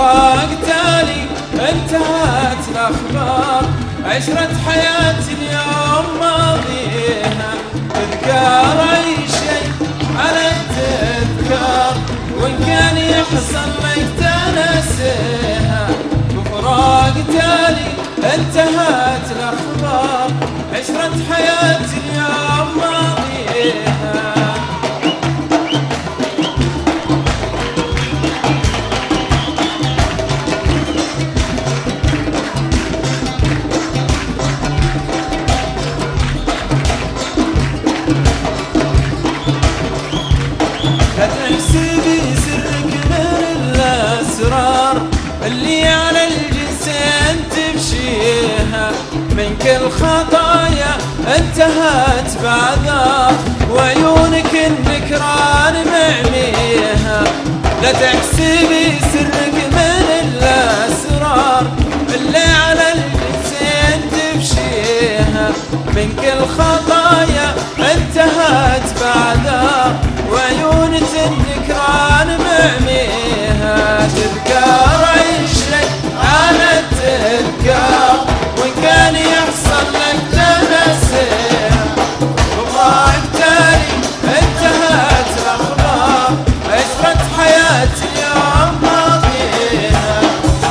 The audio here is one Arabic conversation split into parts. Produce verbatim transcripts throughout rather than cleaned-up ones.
بفراق تالي انتهت الأخبار، عشرة حياتي اليوم ماضيها، تذكار أي شيء على التذكار، وإن كان يحصل لك تنسيها. بفراق تالي انتهت الأخبار، عشرة حياتي اليوم ماضيها. لا تحسبي سرك من الأسرار اللي على الجنسين تمشيها، من كل خطايا انتهت بعذار، وعيونك النكران معميها. لا تحسبي سرك من الأسرار اللي على الجنسين تمشيها، من كل خطايا انتهت بعذار، وعيونك النكران معميها. تذكار أي شيء على التذكار، وإن كان يحصل لك تنسيها. بفراق تالي انتهت الأخبار، عشرة حياتي اليوم ماضيها.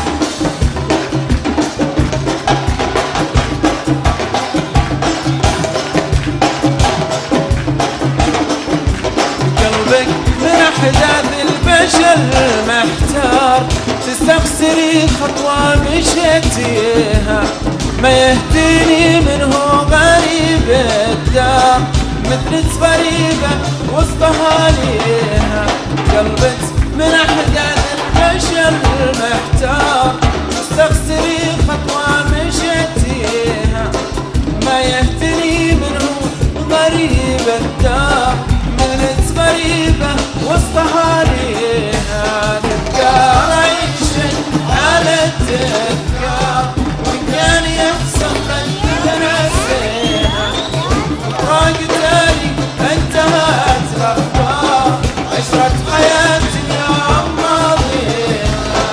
قلبك من أحداث البشر محتار، تستخسري خطوة مشيتيها، ما يهديني منه غريب الدار، مثل غريبة وسطها ليها. قلبك من أحداث البشر محتار، تستخسري خطوة مشيتيها، ما يهديني منه غريب الدار، مثل غريبة وسطها ليها. تذكار أي شيء على التذكار، وإن كان يحصل لك تنسيها. بفراق تالي انتهت الأخبار، عشرة حياتي اليوم ماضيها.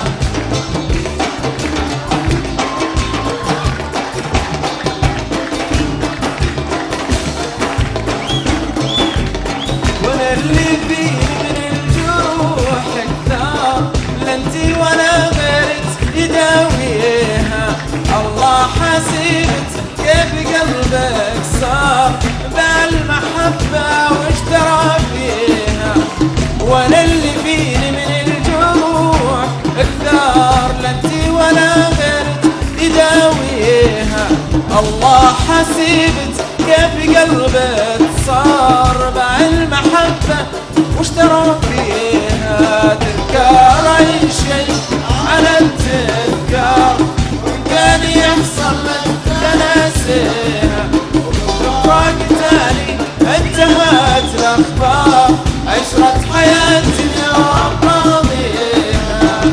وانا اللي فيني من الجروح كثار، لا انتي ولا غيرك يداويها. الله حسيبت كيف قلبك صار بالمحبة واشترى فيها. وانا اللي فيني من الجروح كثار، لا انتي ولا غيرك يداويها. الله حسيبت كيف قلبك صار بالمحبة واشترى فيها. تذكار أي شيء على التذكار، وإن كان يحصل لك تنسيها. بفراق تالي انتهت الأخبار، عشرة حياتي اليوم ماضيها.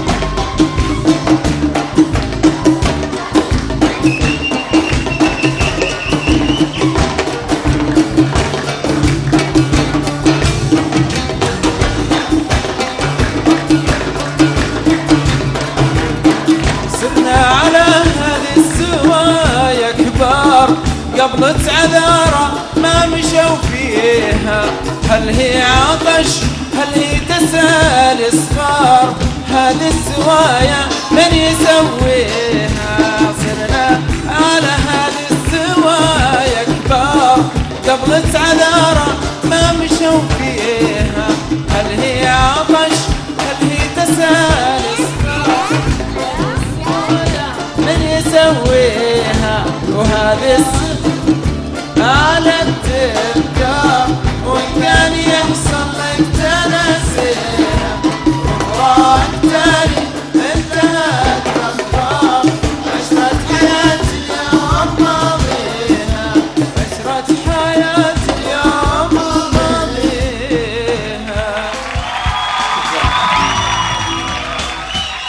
قبلت عذارة ما مشوا فيها، هل هي عطش هل هي تسال صغار، هذه السوايا من يسويها. صرنا على هذه السوايا كبار، قبلت عذارة ما مشوا فيها، هل هي عطش هل هي تسال صغار، من يسويها. وهذه على التذكار